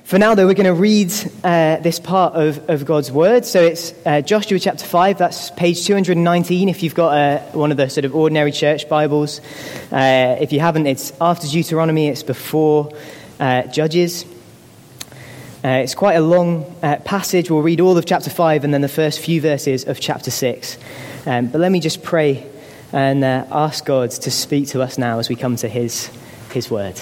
For now, though, we're going to read this part of God's Word. So it's Joshua chapter 5. That's page 219 if you've got one of the sort of ordinary church Bibles. If you haven't, it's after Deuteronomy. It's before Judges. It's quite a long passage. We'll read all of chapter 5 and then the first few verses of chapter 6. But let me just pray and ask God to speak to us now as we come to His Word.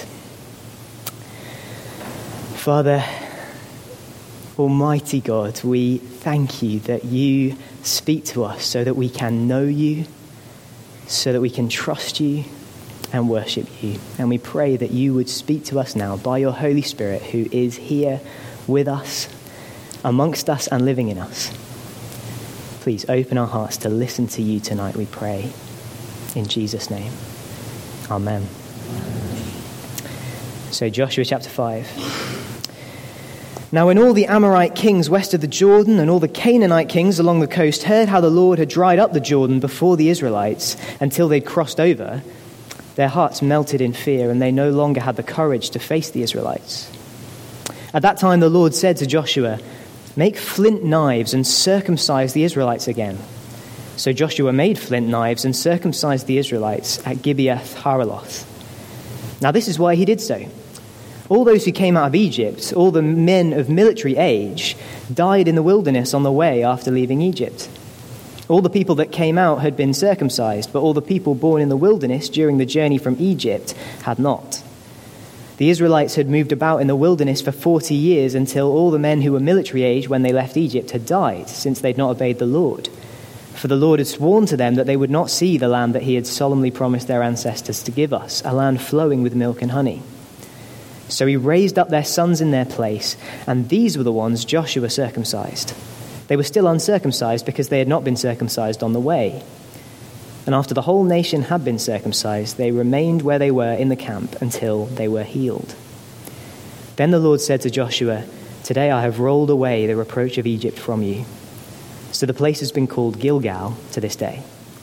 Father, Almighty God, we thank you that you speak to us so that we can know you, so that we can trust you and worship you. And we pray that you would speak to us now by your Holy Spirit, who is here with us, amongst us and living in us. Please open our hearts to listen to you tonight, we pray. In Jesus' name. Amen. So Joshua chapter 5. Now when all the Amorite kings west of the Jordan and all the Canaanite kings along the coast heard how the Lord had dried up the Jordan before the Israelites until they'd crossed over, their hearts melted in fear and they no longer had the courage to face the Israelites. At that time the Lord said to Joshua, "Make flint knives and circumcise the Israelites again." So Joshua made flint knives and circumcised the Israelites at Gibeath Haaraloth. Now this is why he did so. All those who came out of Egypt, all the men of military age, died in the wilderness on the way after leaving Egypt. All the people that came out had been circumcised, but all the people born in the wilderness during the journey from Egypt had not. The Israelites had moved about in the wilderness for 40 years until all the men who were military age when they left Egypt had died, since they'd not obeyed the Lord. For the Lord had sworn to them that they would not see the land that he had solemnly promised their ancestors to give us, a land flowing with milk and honey. So he raised up their sons in their place, and these were the ones Joshua circumcised. They were still uncircumcised because they had not been circumcised on the way. And after the whole nation had been circumcised, they remained where they were in the camp until they were healed. Then the Lord said to Joshua, "Today I have rolled away the reproach of Egypt from you." So the place has been called Gilgal to this day.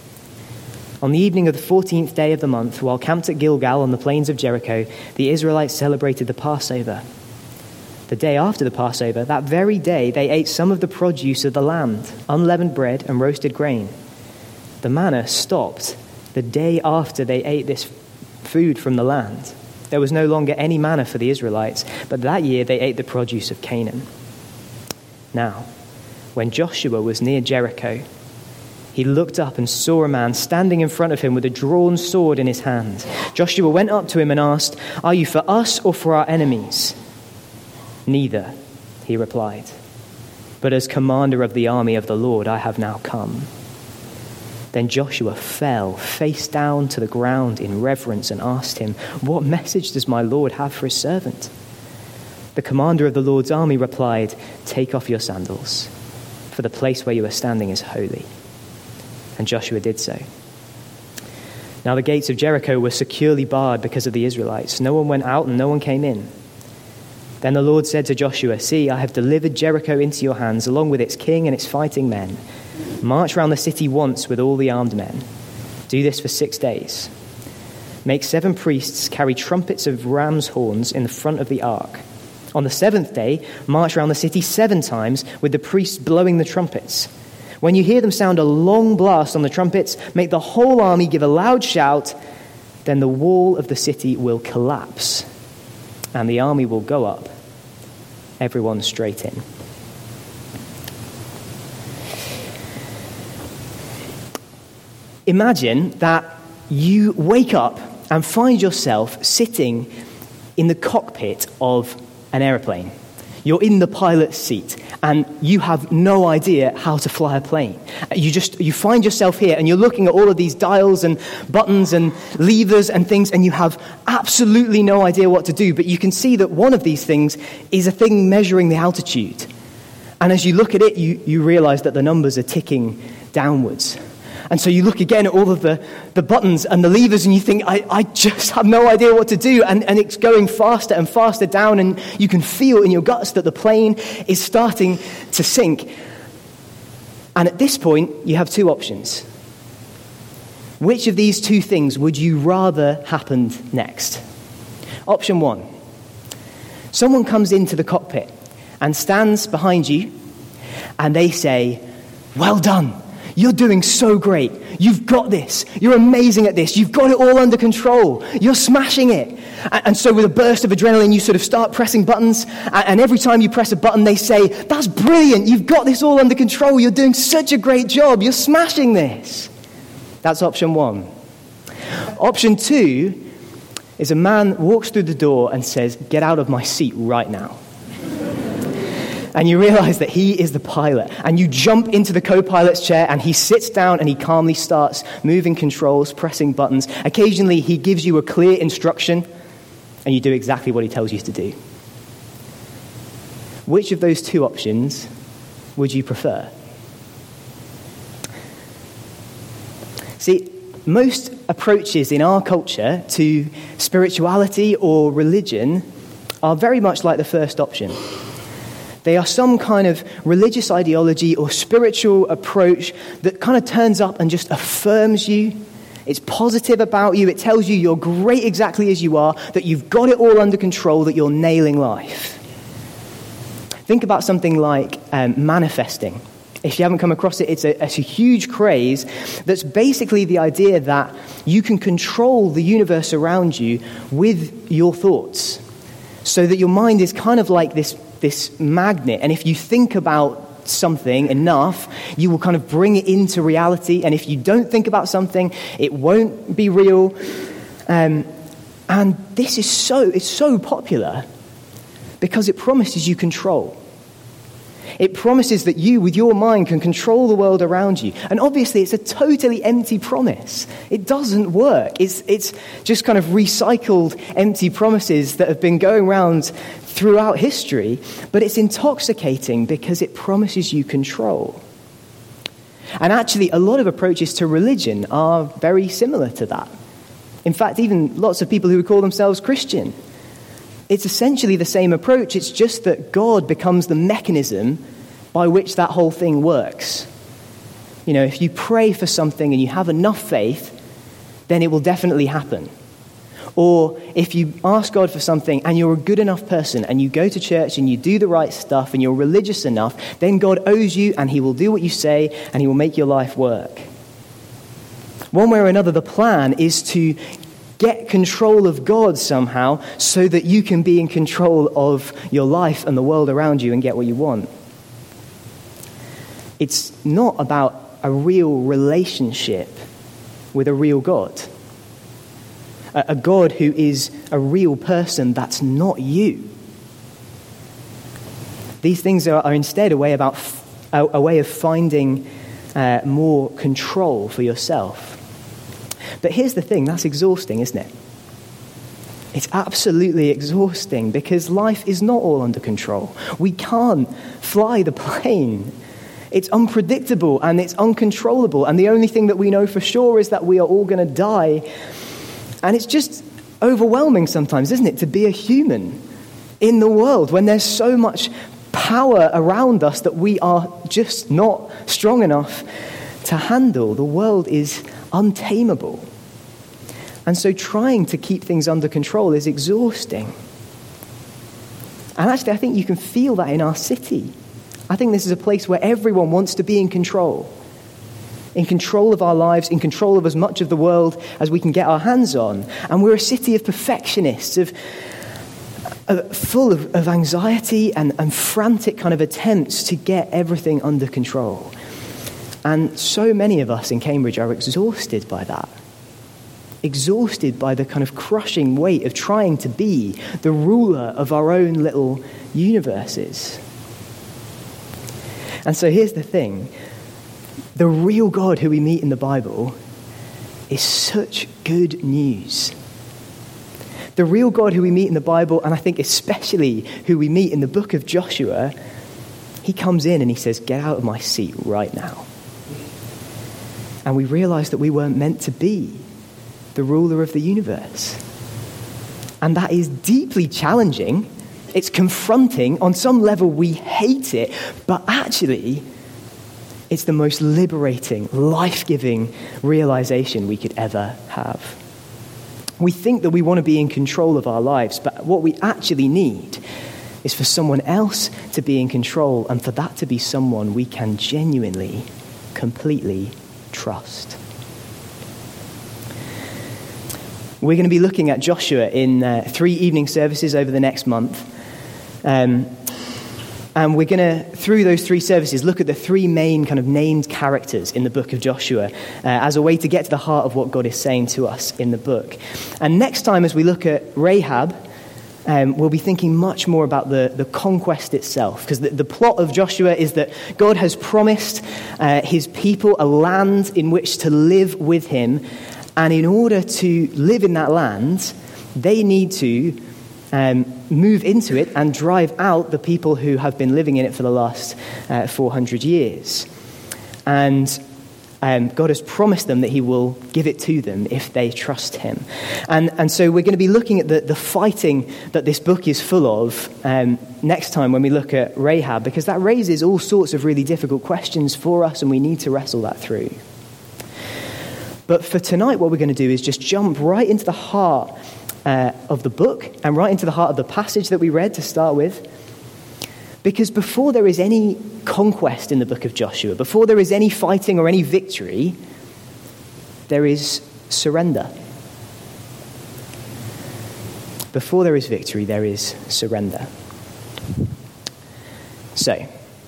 On the evening of the 14th day of the month, while camped at Gilgal on the plains of Jericho, the Israelites celebrated the Passover. The day after the Passover, that very day, they ate some of the produce of the land, unleavened bread and roasted grain. The manna stopped the day after they ate this food from the land. There was no longer any manna for the Israelites, but that year they ate the produce of Canaan. Now, when Joshua was near Jericho, he looked up and saw a man standing in front of him with a drawn sword in his hand. Joshua went up to him and asked, "Are you for us or for our enemies?" "Neither," he replied, "but as commander of the army of the Lord I have now come." Then Joshua fell face down to the ground in reverence and asked him, "What message does my Lord have for his servant?" The commander of the Lord's army replied, "Take off your sandals, for the place where you are standing is holy." And Joshua did so. Now the gates of Jericho were securely barred because of the Israelites. No one went out and no one came in. Then the Lord said to Joshua, "See, I have delivered Jericho into your hands, along with its king and its fighting men. March round the city once with all the armed men. Do this for 6 days. Make 7 priests carry trumpets of ram's horns in the front of the ark. On the 7th day, march round the city 7 times with the priests blowing the trumpets. When you hear them sound a long blast on the trumpets, make the whole army give a loud shout. Then the wall of the city will collapse, and the army will go up, everyone straight in." Imagine that you wake up and find yourself sitting in the cockpit of an aeroplane. You're in the pilot's seat and you have no idea how to fly a plane. You find yourself here and you're looking at all of these dials and buttons and levers and things, and you have absolutely no idea what to do. But you can see that one of these things is a thing measuring the altitude. And as you look at it, you realize that the numbers are ticking downwards. And so you look again at all of the buttons and the levers and you think, I just have no idea what to do. And it's going faster and faster down, and you can feel in your guts that the plane is starting to sink. And at this point, you have 2 options. Which of these 2 things would you rather happened next? Option 1. Someone comes into the cockpit and stands behind you, and they say, "Well done. You're doing so great. You've got this. You're amazing at this. You've got it all under control. You're smashing it." And so with a burst of adrenaline, you sort of start pressing buttons. And every time you press a button, they say, "That's brilliant. You've got this all under control. You're doing such a great job. You're smashing this." That's option one. Option two is a man walks through the door and says, "Get out of my seat right now." And you realize that he is the pilot. And you jump into the co-pilot's chair, and he sits down and he calmly starts moving controls, pressing buttons. Occasionally, he gives you a clear instruction, and you do exactly what he tells you to do. Which of those two options would you prefer? See, most approaches in our culture to spirituality or religion are very much like the first option. They are some kind of religious ideology or spiritual approach that kind of turns up and just affirms you. It's positive about you. It tells you you're great exactly as you are, that you've got it all under control, that you're nailing life. Think about something like manifesting. If you haven't come across it, it's a huge craze that's basically the idea that you can control the universe around you with your thoughts. So that your mind is kind of like this magnet, and if you think about something enough, you will kind of bring it into reality, and if you don't think about something, it won't be real. And this is so popular because it promises you control. It promises that you, with your mind, can control the world around you. And obviously, it's a totally empty promise. It doesn't work. It's just kind of recycled empty promises that have been going around throughout history. But it's intoxicating because it promises you control. And actually, a lot of approaches to religion are very similar to that. In fact, even lots of people who would call themselves Christian. It's essentially the same approach. It's just that God becomes the mechanism by which that whole thing works. You know, if you pray for something and you have enough faith, then it will definitely happen. Or if you ask God for something and you're a good enough person and you go to church and you do the right stuff and you're religious enough, then God owes you and he will do what you say and he will make your life work. One way or another, the plan is to get control of God somehow so that you can be in control of your life and the world around you and get what you want. It's not about a real relationship with a real God. A God who is a real person that's not you. These things are instead a way of finding more control for yourself. But here's the thing, that's exhausting, isn't it? It's absolutely exhausting because life is not all under control. We can't fly the plane. It's unpredictable and it's uncontrollable. And the only thing that we know for sure is that we are all going to die. And it's just overwhelming sometimes, isn't it, to be a human in the world when there's so much power around us that we are just not strong enough to handle. The world is untamable. And so trying to keep things under control is exhausting. And actually, I think you can feel that in our city. I think this is a place where everyone wants to be in control of our lives, in control of as much of the world as we can get our hands on. And we're a city of perfectionists, full of anxiety and frantic kind of attempts to get everything under control. And so many of us in Cambridge are exhausted by that. Exhausted by the kind of crushing weight of trying to be the ruler of our own little universes. And so here's the thing. The real God who we meet in the Bible is such good news. The real God who we meet in the Bible, and I think especially who we meet in the book of Joshua, he comes in and he says, "Get out of my seat right now." And we realize that we weren't meant to be the ruler of the universe. And that is deeply challenging. It's confronting. On some level, we hate it. But actually, it's the most liberating, life-giving realization we could ever have. We think that we want to be in control of our lives, but what we actually need is for someone else to be in control, and for that to be someone we can genuinely, completely trust. We're going to be looking at Joshua in 3 evening services over the next month. And we're going to, through those 3 services, look at the 3 main kind of named characters in the book of Joshua as a way to get to the heart of what God is saying to us in the book. And next time, as we look at Rahab, we'll be thinking much more about the conquest itself, because the plot of Joshua is that God has promised his people a land in which to live with him, and in order to live in that land, they need to move into it and drive out the people who have been living in it for the last 400 years. And God has promised them that he will give it to them if they trust him. And so we're going to be looking at the fighting that this book is full of next time when we look at Rahab, because that raises all sorts of really difficult questions for us, and we need to wrestle that through. But for tonight, what we're going to do is just jump right into the heart of the book and right into the heart of the passage that we read to start with. Because before there is any conquest in the book of Joshua, before there is any fighting or any victory, there is surrender. Before there is victory, there is surrender. So,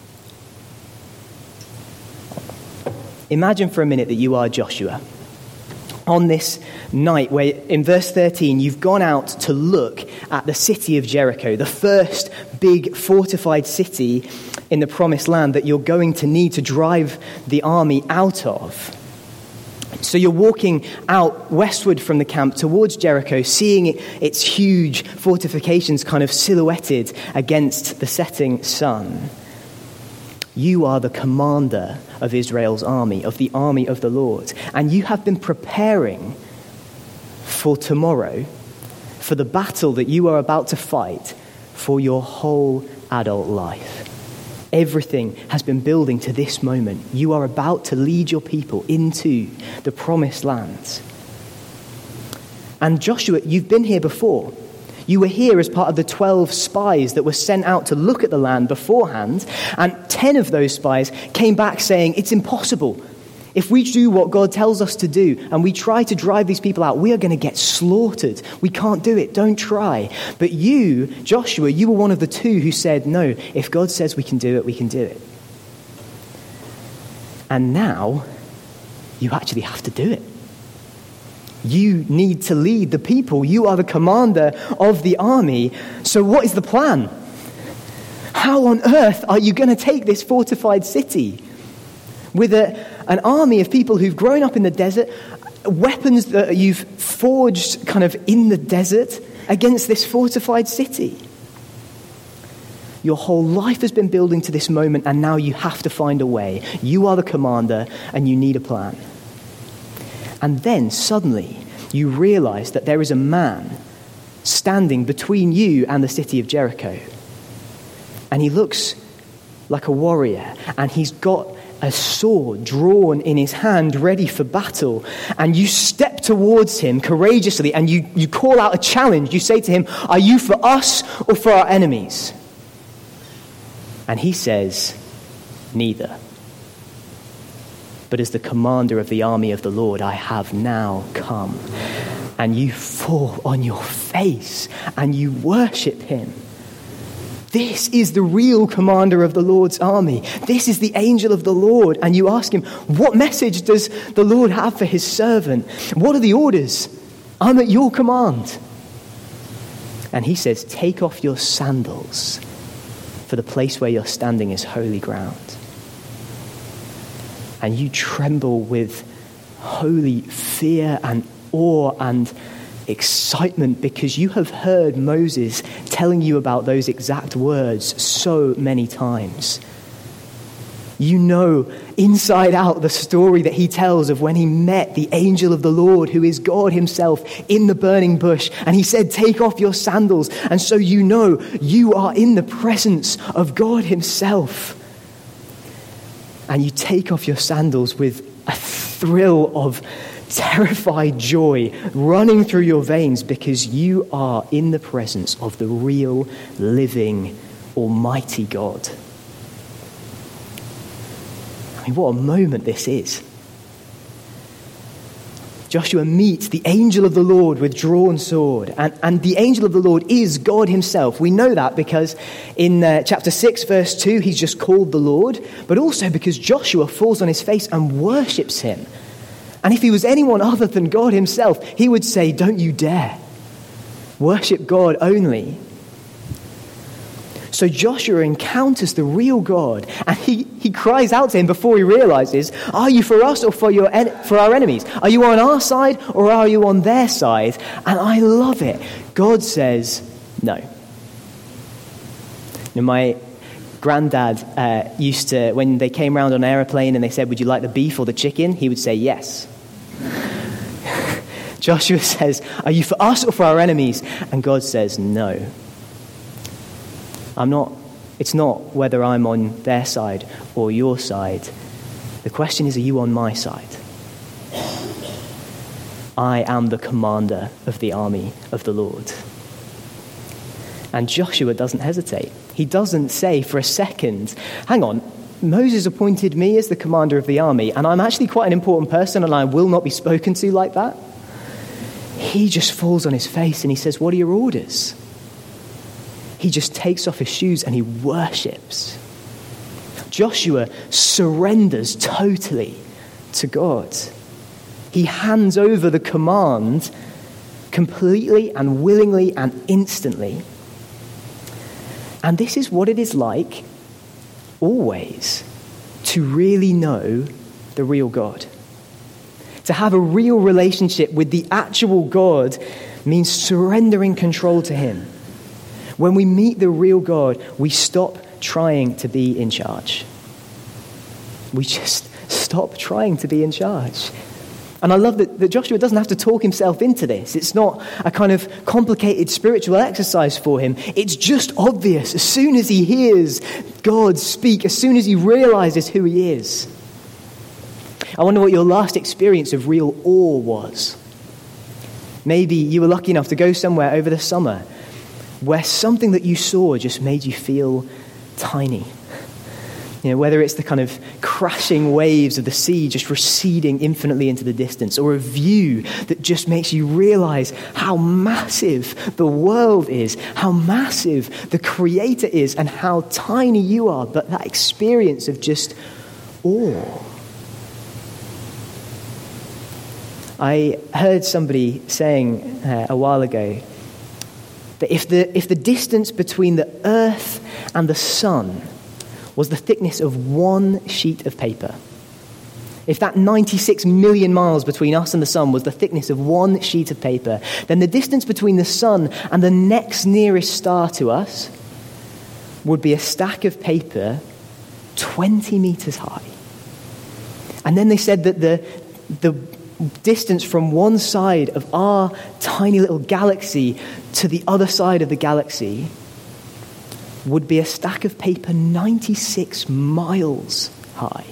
imagine for a minute that you are Joshua. On this night where, in verse 13, you've gone out to look at the city of Jericho, the first big fortified city in the promised land that you're going to need to drive the army out of. So you're walking out westward from the camp towards Jericho, seeing its huge fortifications kind of silhouetted against the setting sun. You are the commander of Israel's army, of the army of the Lord. And you have been preparing for tomorrow, for the battle that you are about to fight for your whole adult life. Everything has been building to this moment. You are about to lead your people into the promised land. And Joshua, you've been here before. You were here as part of the 12 spies that were sent out to look at the land beforehand, and 10 of those spies came back saying, it's impossible. If we do what God tells us to do and we try to drive these people out, we are going to get slaughtered. We can't do it. Don't try. But you, Joshua, you were one of the 2 who said, no, if God says we can do it, we can do it. And now you actually have to do it. You need to lead the people. You are the commander of the army. So what is the plan? How on earth are you going to take this fortified city with an army of people who've grown up in the desert, weapons that you've forged kind of in the desert against this fortified city? Your whole life has been building to this moment, and now you have to find a way. You are the commander, and you need a plan. And then suddenly you realize that there is a man standing between you and the city of Jericho. And he looks like a warrior, and he's got a sword drawn in his hand ready for battle. And you step towards him courageously, and you call out a challenge. You say to him, are you for us or for our enemies? And he says, neither. But as the commander of the army of the Lord, I have now come. And you fall on your face and you worship him. This is the real commander of the Lord's army. This is the angel of the Lord. And you ask him, what message does the Lord have for his servant? What are the orders? I'm at your command. And he says, take off your sandals, for the place where you're standing is holy ground. And you tremble with holy fear and awe and excitement, because you have heard Moses telling you about those exact words so many times. You know inside out the story that he tells of when he met the angel of the Lord, who is God himself, in the burning bush. And he said, take off your sandals. And so you know you are in the presence of God himself. And you take off your sandals with a thrill of terrified joy running through your veins, because you are in the presence of the real, living Almighty God. I mean, what a moment this is. Joshua meets the angel of the Lord with drawn sword. And the angel of the Lord is God himself. We know that because in chapter 6, verse 2, he's just called the Lord. But also because Joshua falls on his face and worships him. And if he was anyone other than God himself, he would say, don't you dare. Worship God only. So Joshua encounters the real God, and he cries out to him before he realizes, are you for us or for our enemies? Are you on our side or are you on their side? And I love it. God says, no. Now, my granddad used to, when they came round on an aeroplane and they said, would you like the beef or the chicken? He would say yes. Joshua says, are you for us or for our enemies? And God says, no. It's not whether I'm on their side or your side. The question is, are you on my side? I am the commander of the army of the Lord. And Joshua doesn't hesitate. He doesn't say for a second, hang on, Moses appointed me as the commander of the army, and I'm actually quite an important person, and I will not be spoken to like that. He just falls on his face and he says, what are your orders? He just takes off his shoes and he worships. Joshua surrenders totally to God. He hands over the command completely and willingly and instantly. And this is what it is like always to really know the real God. To have a real relationship with the actual God means surrendering control to him. When we meet the real God, we stop trying to be in charge. We just stop trying to be in charge. And I love that Joshua doesn't have to talk himself into this. It's not a kind of complicated spiritual exercise for him. It's just obvious. As soon as he hears God speak, as soon as he realizes who he is. I wonder what your last experience of real awe was. Maybe you were lucky enough to go somewhere over the summer where something that you saw just made you feel tiny. You know, whether it's the kind of crashing waves of the sea just receding infinitely into the distance, or a view that just makes you realize how massive the world is, how massive the Creator is, and how tiny you are, but that experience of just awe. I heard somebody saying a while ago that if the distance between the earth and the sun was the thickness of one sheet of paper, if that 96 million miles between us and the sun was the thickness of one sheet of paper, then the distance between the sun and the next nearest star to us would be a stack of paper 20 meters high. And then they said that the distance from one side of our tiny little galaxy to the other side of the galaxy would be a stack of paper 96 miles high.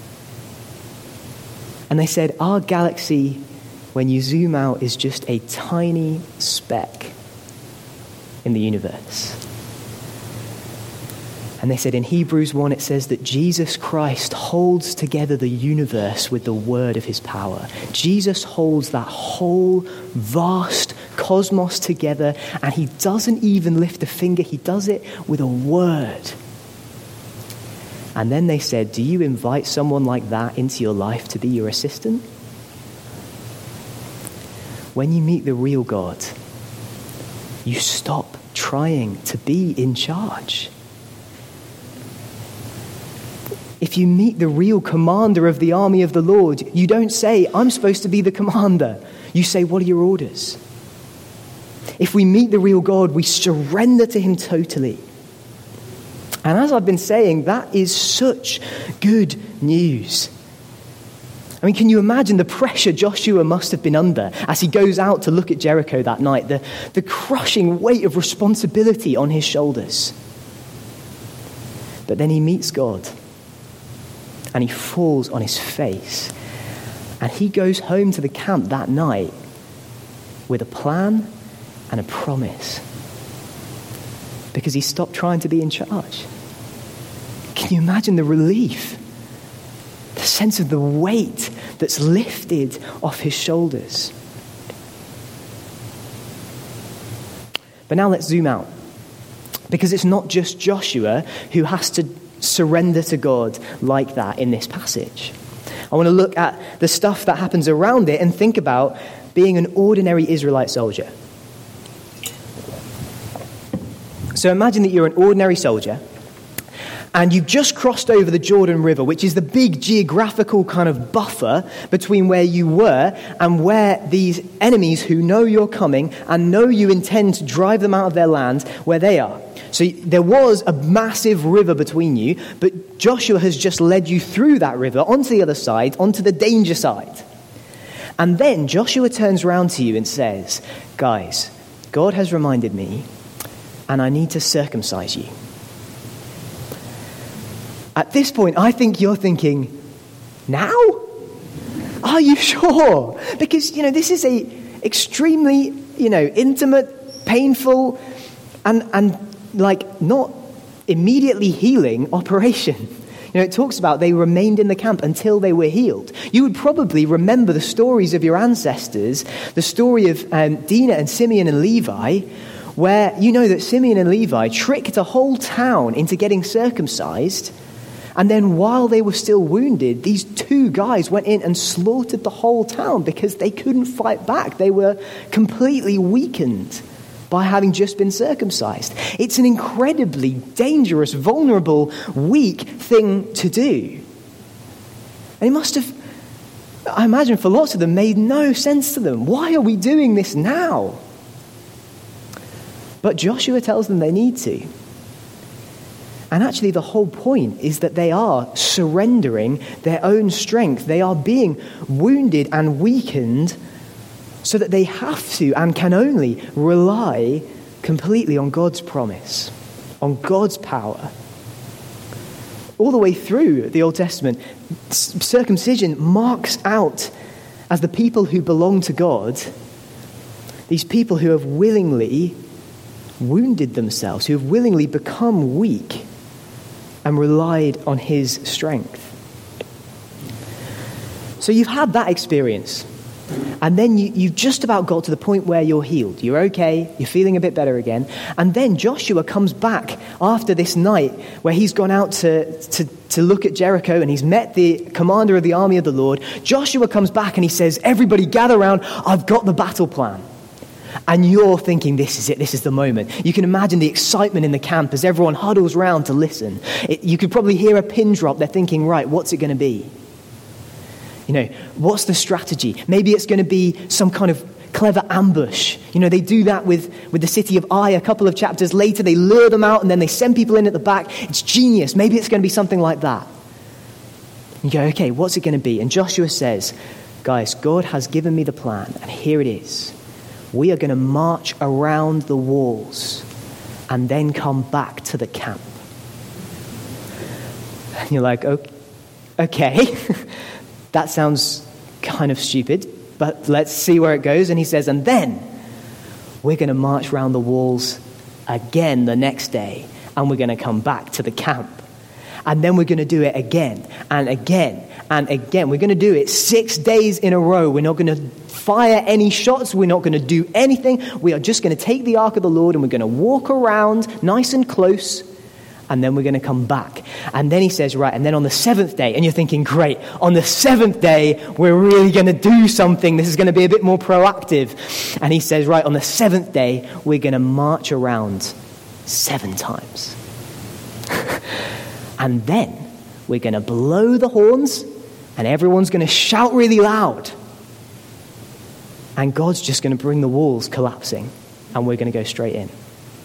And they said our galaxy, when you zoom out, is just a tiny speck in the universe. And they said in Hebrews 1, it says that Jesus Christ holds together the universe with the word of his power. Jesus holds that whole vast cosmos together, and he doesn't even lift a finger. He does it with a word. And then they said, do you invite someone like that into your life to be your assistant? When you meet the real God, you stop trying to be in charge. If you meet the real commander of the army of the Lord, you don't say, I'm supposed to be the commander. You say, what are your orders? If we meet the real God, we surrender to him totally. And as I've been saying, that is such good news. I mean, can you imagine the pressure Joshua must have been under as he goes out to look at Jericho that night, the crushing weight of responsibility on his shoulders. But then he meets God. And he falls on his face. And he goes home to the camp that night with a plan and a promise. because he stopped trying to be in charge. Can you imagine the relief? The sense of the weight that's lifted off his shoulders. But now let's zoom out. Because it's not just Joshua who has to surrender to God like that in this passage. I want to look at the stuff that happens around it and think about being an ordinary Israelite soldier. So imagine that you're an ordinary soldier and you've just crossed over the Jordan River, which is the big geographical kind of buffer between where you were and where these enemies who know you're coming and know you intend to drive them out of their land, where they are. So there was a massive river between you, but Joshua has just led you through that river onto the other side, onto the danger side. And then Joshua turns around to you and says, guys, God has reminded me, and I need to circumcise you. At this point, I think you're thinking, now? Are you sure? Because, this is a extremely, intimate, painful, and not immediately healing operation. It talks about they remained in the camp until they were healed. You would probably remember the stories of your ancestors, the story of Dinah and Simeon and Levi, where you know that Simeon and Levi tricked a whole town into getting circumcised. And then while they were still wounded, these two guys went in and slaughtered the whole town because they couldn't fight back. They were completely weakened by having just been circumcised. It's an incredibly dangerous, vulnerable, weak thing to do. And it must have, I imagine for lots of them, made no sense to them. Why are we doing this now? But Joshua tells them they need to. And actually the whole point is that they are surrendering their own strength. They are being wounded and weakened so that they have to and can only rely completely on God's promise, on God's power. All the way through the Old Testament, circumcision marks out as the people who belong to God, these people who have willingly wounded themselves, who have willingly become weak and relied on his strength. So you've had that experience. And then you've just about got to the point where you're healed. You're okay. You're feeling a bit better again. And then Joshua comes back after this night where he's gone out to look at Jericho and he's met the commander of the army of the Lord. Joshua comes back and he says, everybody gather around. I've got the battle plan. And you're thinking, this is it, this is the moment. You can imagine the excitement in the camp as everyone huddles round to listen. You could probably hear a pin drop. They're thinking, right, what's it going to be? What's the strategy? Maybe it's going to be some kind of clever ambush. They do that with the city of Ai a couple of chapters later. They lure them out and then they send people in at the back. It's genius. Maybe it's going to be something like that. You go, okay, what's it going to be? And Joshua says, guys, God has given me the plan, and here it is. We are going to march around the walls and then come back to the camp. And you're like, okay, that sounds kind of stupid, but let's see where it goes. And he says, and then we're going to march around the walls again the next day, and we're going to come back to the camp. And then we're going to do it again and again and again. We're going to do it 6 days in a row. We're not going to fire any shots. We're not going to do anything. We are just going to take the ark of the Lord and we're going to walk around nice and close, and then we're going to come back. And then he says, right, and then on the seventh day, and you're thinking, great, on the seventh day, we're really going to do something. This is going to be a bit more proactive. And he says, right, on the seventh day, we're going to march around 7 times. And then we're going to blow the horns and everyone's going to shout really loud. And God's just going to bring the walls collapsing and we're going to go straight in.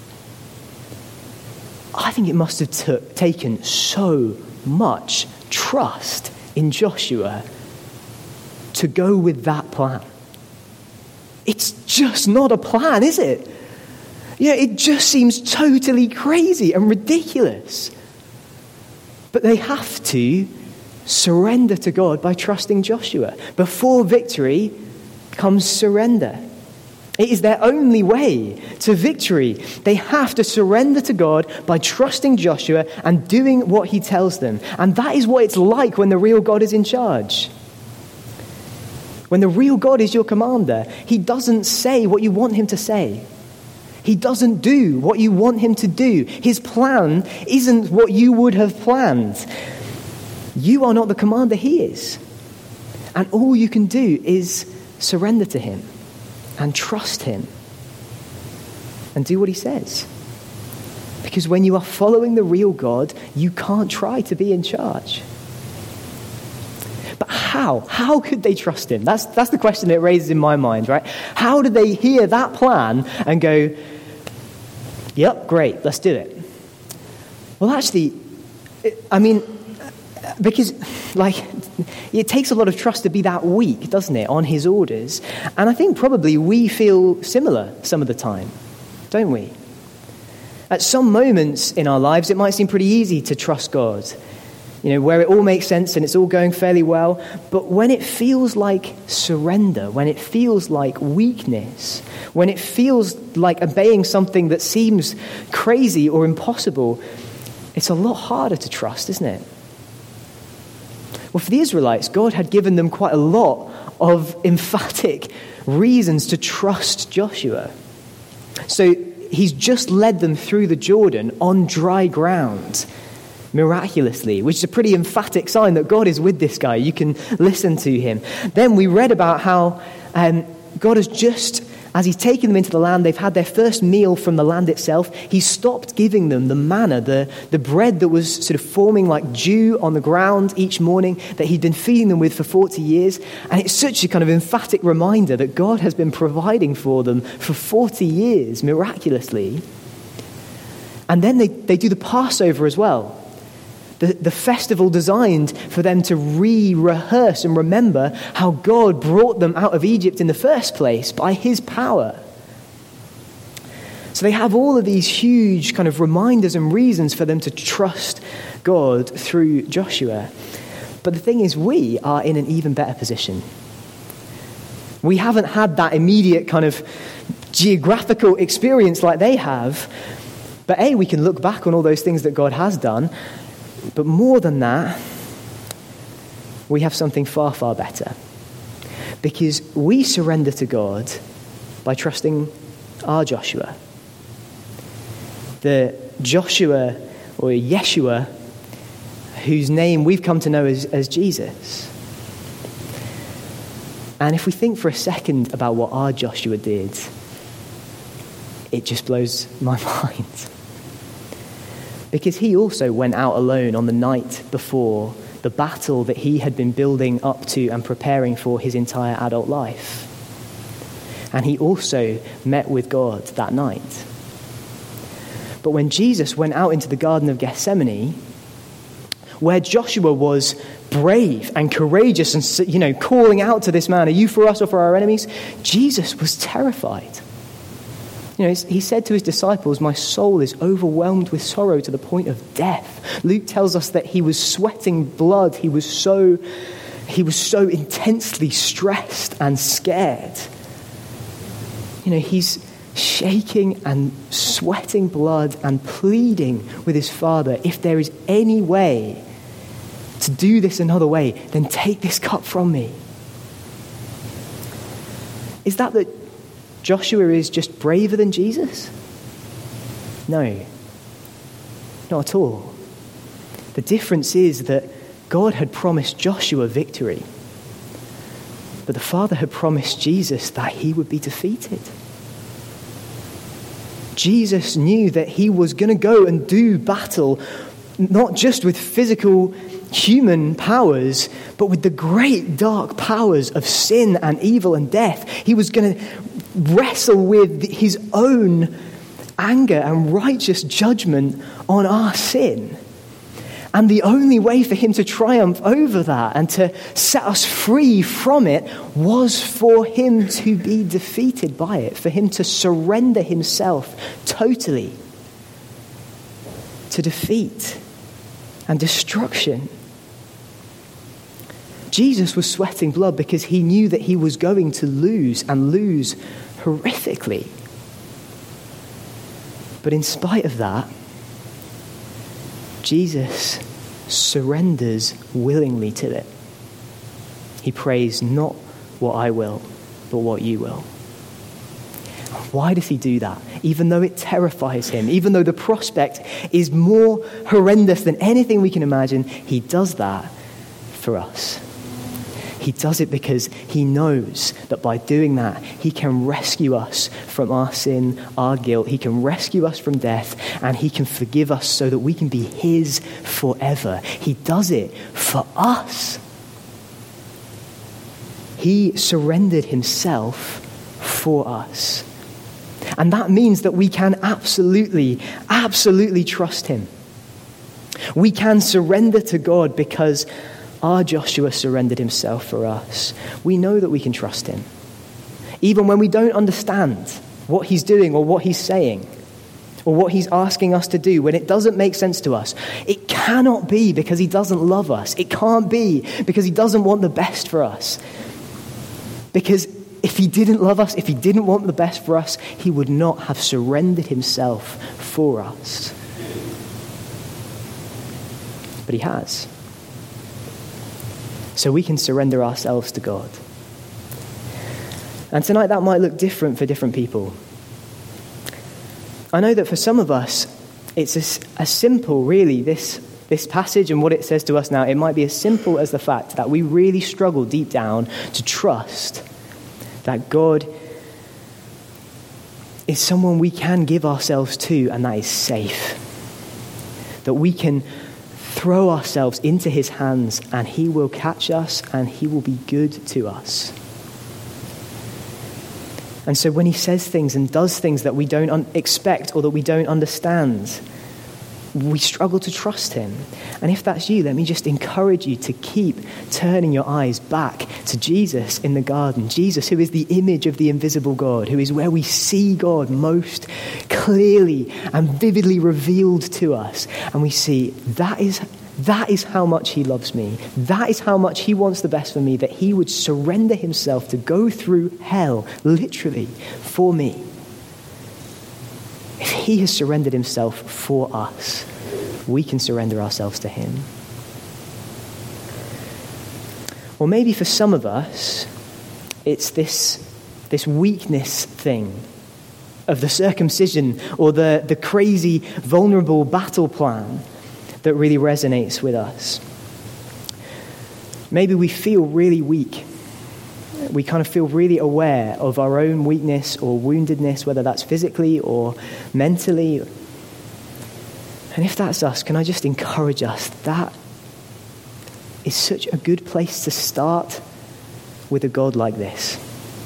I think it must have taken so much trust in Joshua to go with that plan. It's just not a plan, is it? It just seems totally crazy and ridiculous. But they have to surrender to God by trusting Joshua. Before victory comes surrender. It is their only way to victory. They have to surrender to God by trusting Joshua and doing what he tells them. And that is what it's like when the real God is in charge. When the real God is your commander, he doesn't say what you want him to say. He doesn't do what you want him to do. His plan isn't what you would have planned. You are not the commander, he is. And all you can do is surrender to him and trust him and do what he says. Because when you are following the real God, you can't try to be in charge. But how? How could they trust him? That's the question that it raises in my mind, right? How did they hear that plan and go, yep, great, let's do it? Well, actually, because, it takes a lot of trust to be that weak, doesn't it, on his orders? And I think probably we feel similar some of the time, don't we? At some moments in our lives, it might seem pretty easy to trust God, where it all makes sense and it's all going fairly well. But when it feels like surrender, when it feels like weakness, when it feels like obeying something that seems crazy or impossible, it's a lot harder to trust, isn't it? Well, for the Israelites, God had given them quite a lot of emphatic reasons to trust Joshua. So he's just led them through the Jordan on dry ground, miraculously, which is a pretty emphatic sign that God is with this guy. You can listen to him. Then we read about how God has just, as he's taken them into the land, they've had their first meal from the land itself. He stopped giving them the manna, the bread that was sort of forming like dew on the ground each morning that he'd been feeding them with for 40 years. And it's such a kind of emphatic reminder that God has been providing for them for 40 years, miraculously. And then they do the Passover as well. The festival designed for them to rehearse and remember how God brought them out of Egypt in the first place by his power. So they have all of these huge kind of reminders and reasons for them to trust God through Joshua. But the thing is, we are in an even better position. We haven't had that immediate kind of geographical experience like they have. But we can look back on all those things that God has done. But more than that, we have something far, far better. Because we surrender to God by trusting our Joshua. The Joshua, or Yeshua, whose name we've come to know as Jesus. And if we think for a second about what our Joshua did, it just blows my mind. Because he also went out alone on the night before the battle that he had been building up to and preparing for his entire adult life. And he also met with God that night. But when Jesus went out into the Garden of Gethsemane, where Joshua was brave and courageous and, calling out to this man, "Are you for us or for our enemies?" Jesus was terrified. He said to his disciples, "My soul is overwhelmed with sorrow to the point of death." Luke tells us that he was sweating blood. He was so intensely stressed and scared. He's shaking and sweating blood and pleading with his Father, "If there is any way to do this another way, then take this cup from me." Is that Joshua is just braver than Jesus? No, not at all. The difference is that God had promised Joshua victory, but the Father had promised Jesus that he would be defeated. Jesus knew that he was going to go and do battle, not just with physical human powers, but with the great dark powers of sin and evil and death. He was going to wrestle with his own anger and righteous judgment on our sin. And the only way for him to triumph over that and to set us free from it was for him to be defeated by it, for him to surrender himself totally to defeat and destruction. Jesus was sweating blood because he knew that he was going to lose, and lose horrifically. But in spite of that, Jesus surrenders willingly to it. He prays, not what I will, but what you will. Why does he do that? Even though it terrifies him, even though the prospect is more horrendous than anything we can imagine, he does that for us. He does it because he knows that by doing that, he can rescue us from our sin, our guilt. He can rescue us from death, and he can forgive us so that we can be his forever. He does it for us. He surrendered himself for us. And that means that we can absolutely trust him. We can surrender to God because our Joshua surrendered himself for us. We know that we can trust him. Even when we don't understand what he's doing or what he's saying or what he's asking us to do, when it doesn't make sense to us, it cannot be because he doesn't love us. It can't be because he doesn't want the best for us. Because if he didn't love us, if he didn't want the best for us, he would not have surrendered himself for us. But he has. So we can surrender ourselves to God. And tonight that might look different for different people. I know that for some of us, it's as simple, really, this passage and what it says to us now, it might be as simple as the fact that we really struggle deep down to trust that God is someone we can give ourselves to, and that is safe. That we can throw ourselves into his hands and he will catch us and he will be good to us. And so when he says things and does things that we don't expect or that we don't understand, we struggle to trust him. And if that's you, let me just encourage you to keep turning your eyes back to Jesus in the garden. Jesus, who is the image of the invisible God, who is where we see God most clearly and vividly revealed to us. And we see that is how much he loves me. That is how much he wants the best for me, that he would surrender himself to go through hell, literally, for me. If he has surrendered himself for us, we can surrender ourselves to him. Or maybe for some of us, it's this weakness thing of the circumcision or the crazy, vulnerable battle plan that really resonates with us. Maybe we feel really weak. We kind of feel really aware of our own weakness or woundedness, whether that's physically or mentally. And if that's us, can I just encourage us, that is such a good place to start with a God like this.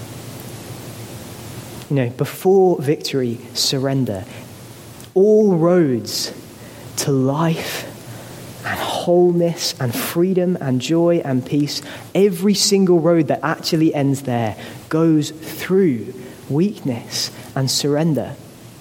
You know, before victory, surrender. All roads to life and wholeness and freedom and joy and peace, every single road that actually ends there goes through weakness and surrender.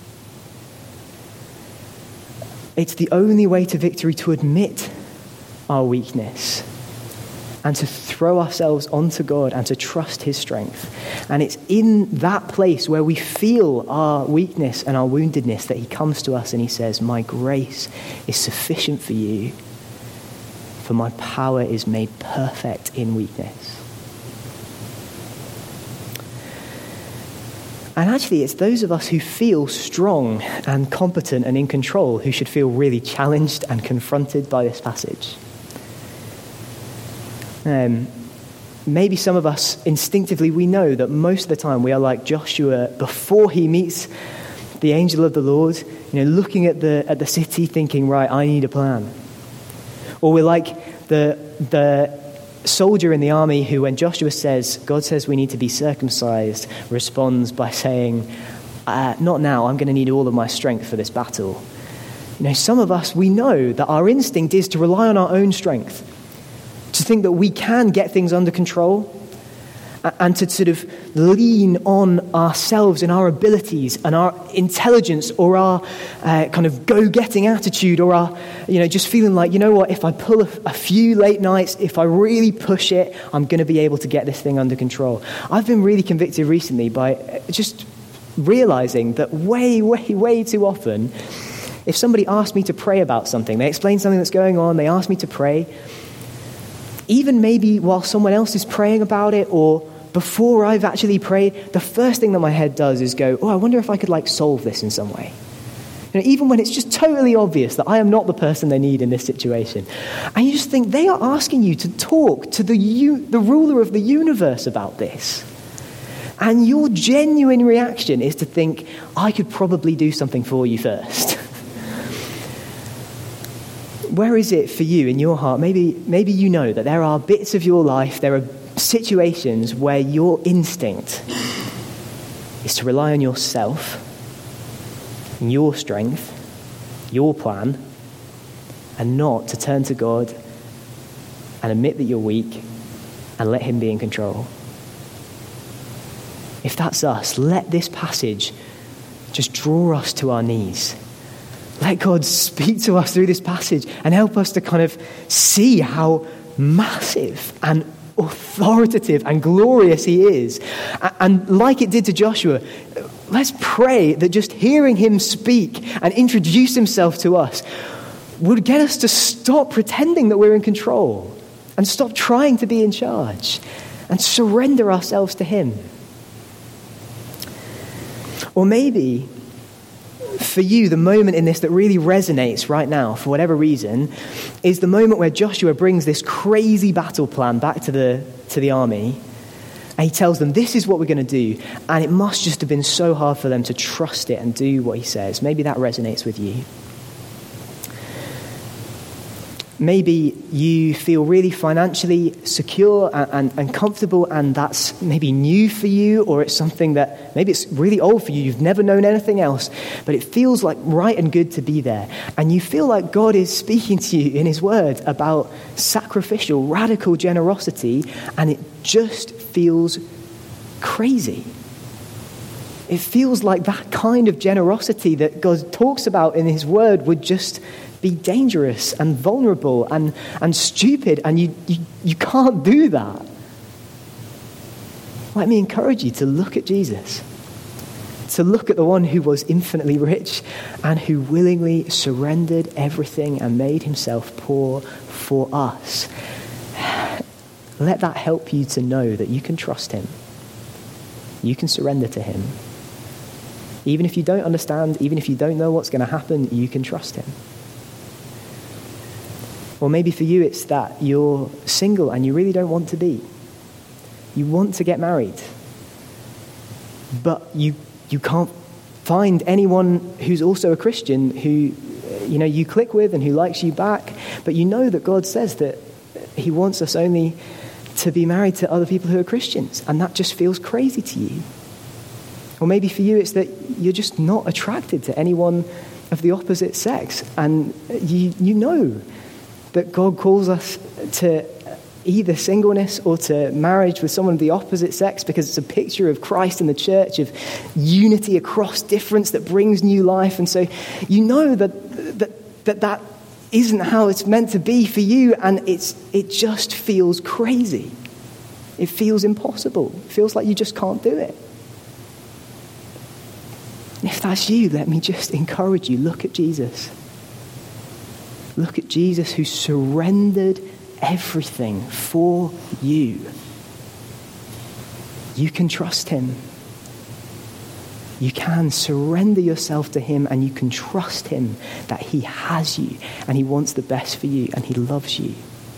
It's the only way to victory to admit our weakness and to throw ourselves onto God and to trust his strength. And it's in that place where we feel our weakness and our woundedness that he comes to us and he says, my grace is sufficient for you, for my power is made perfect in weakness. And actually, it's those of us who feel strong and competent and in control who should feel really challenged and confronted by this passage. Maybe some of us instinctively, we know that most of the time we are like Joshua before he meets the angel of the Lord, you know, looking at the city thinking, right, I need a plan. Or we're like the soldier in the army who, when Joshua says, God says we need to be circumcised, responds by saying, not now, I'm going to need all of my strength for this battle. You know, some of us, we know that our instinct is to rely on our own strength, to think that we can get things under control. and to sort of lean on ourselves and our abilities and our intelligence or our kind of go-getting attitude or our, just feeling like, if I pull a few late nights, if I really push it, I'm going to be able to get this thing under control. I've been really convicted recently by just realizing that way, way, way too often, if somebody asks me to pray about something, they explain something that's going on, they ask me to pray, even maybe while someone else is praying about it or before I've actually prayed, the first thing that my head does is go, I wonder if I could solve this in some way. Even when it's just totally obvious that I am not the person they need in this situation. And you just think they are asking you to talk to the ruler of the universe about this. And your genuine reaction is to think, I could probably do something for you first. Where is it for you in your heart? Maybe you know that there are bits of your life, there are situations where your instinct is to rely on yourself, your strength, your plan, and not to turn to God and admit that you're weak and let him be in control. If that's us, let this passage just draw us to our knees. Let God speak to us through this passage and help us to kind of see how massive and authoritative and glorious he is. And like it did to Joshua, let's pray that just hearing him speak and introduce himself to us would get us to stop pretending that we're in control and stop trying to be in charge and surrender ourselves to him. Or maybe for you, the moment in this that really resonates right now, for whatever reason, is the moment where Joshua brings this crazy battle plan back to the army, and he tells them, this is what we're going to do, and it must just have been so hard for them to trust it and do what he says. Maybe that resonates with you. Maybe you feel really financially secure and comfortable, and that's maybe new for you, or it's something that maybe it's really old for you. You've never known anything else, but it feels like right and good to be there. And you feel like God is speaking to you in his word about sacrificial, radical generosity, and it just feels crazy. It feels like that kind of generosity that God talks about in his word would just be dangerous and vulnerable and stupid, and you can't do that. Let me encourage you to look at Jesus, to look at the one who was infinitely rich and who willingly surrendered everything and made himself poor for us. Let that help you to know that you can trust him. You can surrender to him. Even if you don't understand, even if you don't know what's going to happen, you can trust him. Or maybe for you it's that you're single and you really don't want to be. You want to get married, but you can't find anyone who's also a Christian who you click with and who likes you back, but you know that God says that he wants us only to be married to other people who are Christians, and that just feels crazy to you. Or maybe for you it's that you're just not attracted to anyone of the opposite sex, and you know that God calls us to either singleness or to marriage with someone of the opposite sex because it's a picture of Christ and the church, of unity across difference that brings new life. And so you know that isn't how it's meant to be for you, and it just feels crazy. It feels impossible. It feels like you just can't do it. And if that's you, let me just encourage you, look at Jesus. Look at Jesus who surrendered everything for you. You can trust him. You can surrender yourself to him, and you can trust him that he has you and he wants the best for you and he loves you.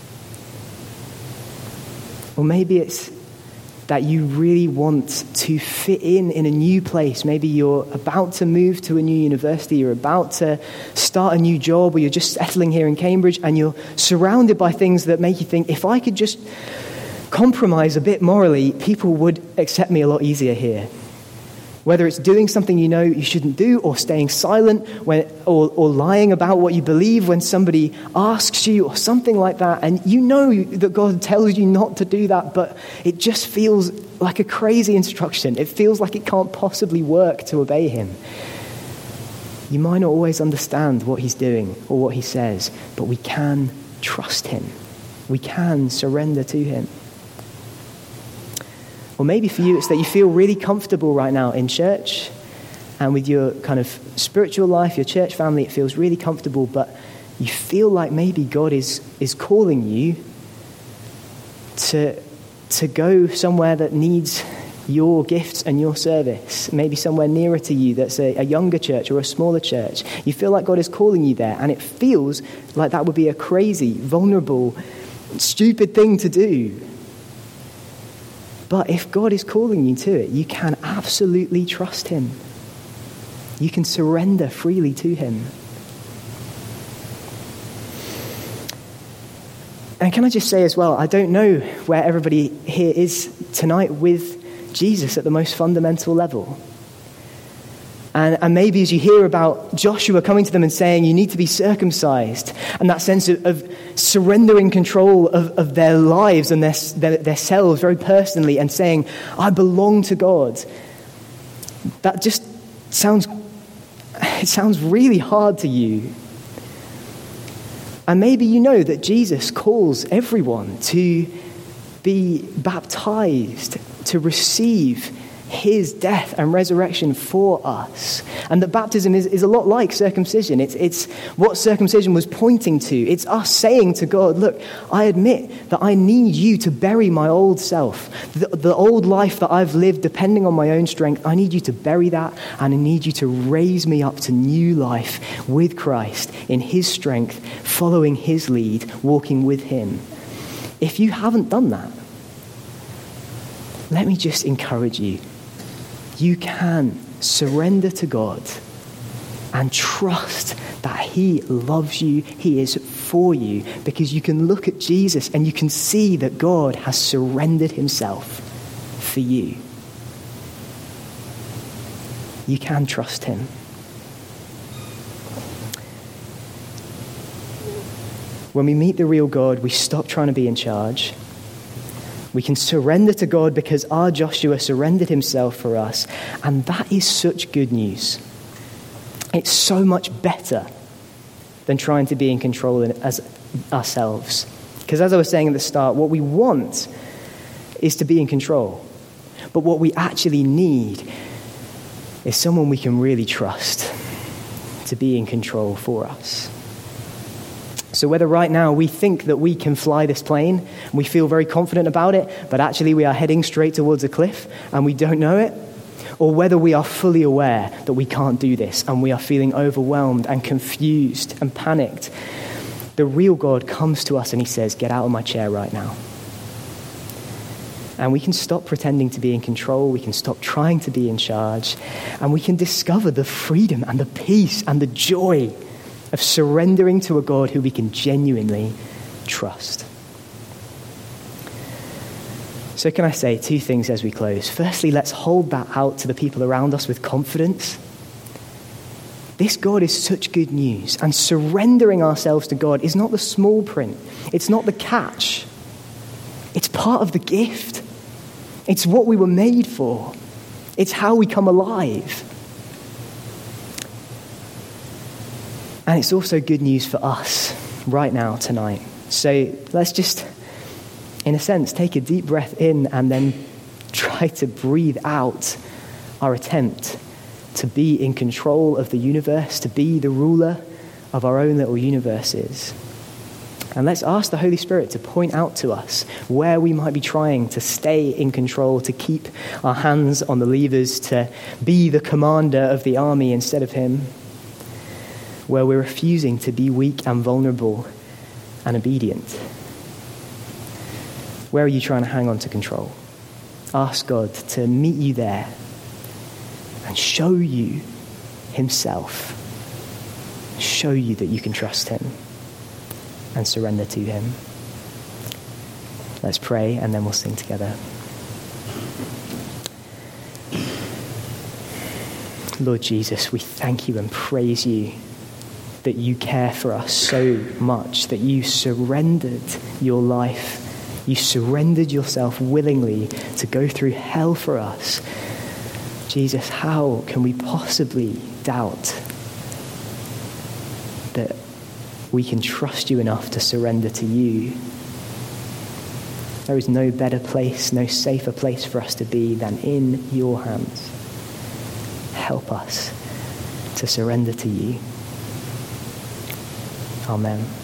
Or maybe it's that you really want to fit in a new place. Maybe you're about to move to a new university, you're about to start a new job, or you're just settling here in Cambridge and you're surrounded by things that make you think, if I could just compromise a bit morally, people would accept me a lot easier here. Whether it's doing something you know you shouldn't do, or staying silent, or lying about what you believe when somebody asks you, or something like that, and you know that God tells you not to do that, but it just feels like a crazy instruction. It feels like it can't possibly work to obey him. You might not always understand what he's doing or what he says, but we can trust him. We can surrender to him. Or maybe for you, it's that you feel really comfortable right now in church and with your kind of spiritual life, your church family, it feels really comfortable, but you feel like maybe God is calling you to go somewhere that needs your gifts and your service, maybe somewhere nearer to you that's a younger church or a smaller church. You feel like God is calling you there, and it feels like that would be a crazy, vulnerable, stupid thing to do. But if God is calling you to it, you can absolutely trust him. You can surrender freely to him. And can I just say as well, I don't know where everybody here is tonight with Jesus at the most fundamental level. And maybe as you hear about Joshua coming to them and saying, you need to be circumcised, and that sense of surrendering control of their lives and their selves very personally, and saying, I belong to God, that just sounds really hard to you. And maybe you know that Jesus calls everyone to be baptized, to receive his death and resurrection for us. And that baptism is a lot like circumcision. It's what circumcision was pointing to. It's us saying to God, look, I admit that I need you to bury my old self. The old life that I've lived depending on my own strength, I need you to bury that, and I need you to raise me up to new life with Christ in his strength, following his lead, walking with him. If you haven't done that, let me just encourage you. You can surrender to God and trust that he loves you, he is for you, because you can look at Jesus and you can see that God has surrendered himself for you. You can trust him. When we meet the real God, we stop trying to be in charge. We can surrender to God because our Joshua surrendered himself for us. And that is such good news. It's so much better than trying to be in control as ourselves. Because as I was saying at the start, what we want is to be in control. But what we actually need is someone we can really trust to be in control for us. So whether right now we think that we can fly this plane, and we feel very confident about it, but actually we are heading straight towards a cliff and we don't know it, or whether we are fully aware that we can't do this and we are feeling overwhelmed and confused and panicked, the real God comes to us and he says, get out of my chair right now. And we can stop pretending to be in control, we can stop trying to be in charge, and we can discover the freedom and the peace and the joy of surrendering to a God who we can genuinely trust. So can I say two things as we close? Firstly, let's hold that out to the people around us with confidence. This God is such good news, and surrendering ourselves to God is not the small print. It's not the catch. It's part of the gift. It's what we were made for. It's how we come alive. And it's also good news for us right now, tonight. So let's just, in a sense, take a deep breath in and then try to breathe out our attempt to be in control of the universe, to be the ruler of our own little universes. And let's ask the Holy Spirit to point out to us where we might be trying to stay in control, to keep our hands on the levers, to be the commander of the army instead of him, where we're refusing to be weak and vulnerable and obedient. Where are you trying to hang on to control? Ask God to meet you there and show you himself. Show you that you can trust him and surrender to him. Let's pray and then we'll sing together. Lord Jesus, we thank you and praise you that you care for us so much, that you surrendered your life. You surrendered yourself willingly to go through hell for us. Jesus, how can we possibly doubt that we can trust you enough to surrender to you? There is no better place, no safer place for us to be than in your hands. Help us to surrender to you. Amen.